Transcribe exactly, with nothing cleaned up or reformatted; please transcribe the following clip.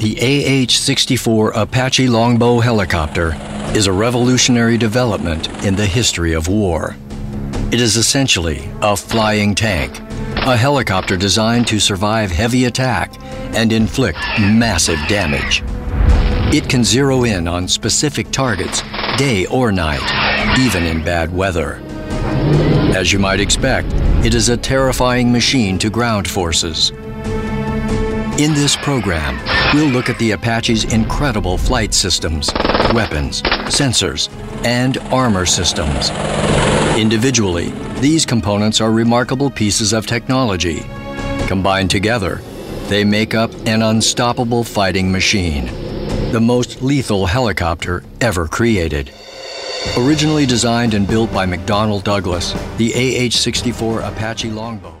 The A H sixty-four Apache Longbow helicopter is a revolutionary development in the history of war. It is essentially a flying tank, a helicopter designed to survive heavy attack and inflict massive damage. It can zero in on specific targets day or night, even in bad weather. As you might expect, it is a terrifying machine to ground forces. In this program, we'll look at the Apache's incredible flight systems, weapons, sensors, and armor systems. Individually, these components are remarkable pieces of technology. Combined together, they make up an unstoppable fighting machine, the most lethal helicopter ever created. Originally designed and built by McDonnell Douglas, the A H sixty-four Apache Longbow